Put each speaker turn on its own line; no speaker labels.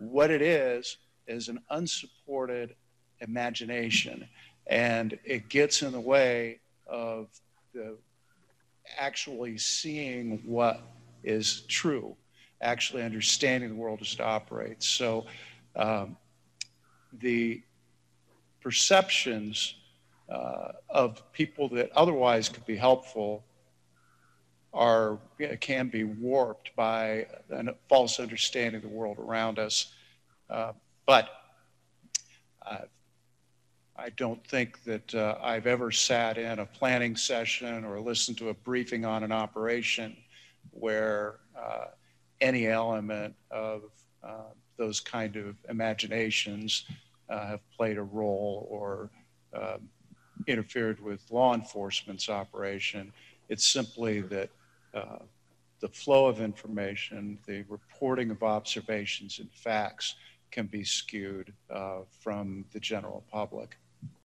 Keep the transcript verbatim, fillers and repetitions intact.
What it is is an unsupported imagination, and it gets in the way of the actually seeing what is true, actually understanding the world as it operates. So um, the perceptions uh, of people that otherwise could be helpful are can be warped by a false understanding of the world around us. Uh, but uh, I don't think that uh, I've ever sat in a planning session or listened to a briefing on an operation where uh, any element of uh, those kind of imaginations uh, have played a role or uh, interfered with law enforcement's operation. It's simply that uh, the flow of information, the reporting of observations and facts can be skewed uh, from the general public.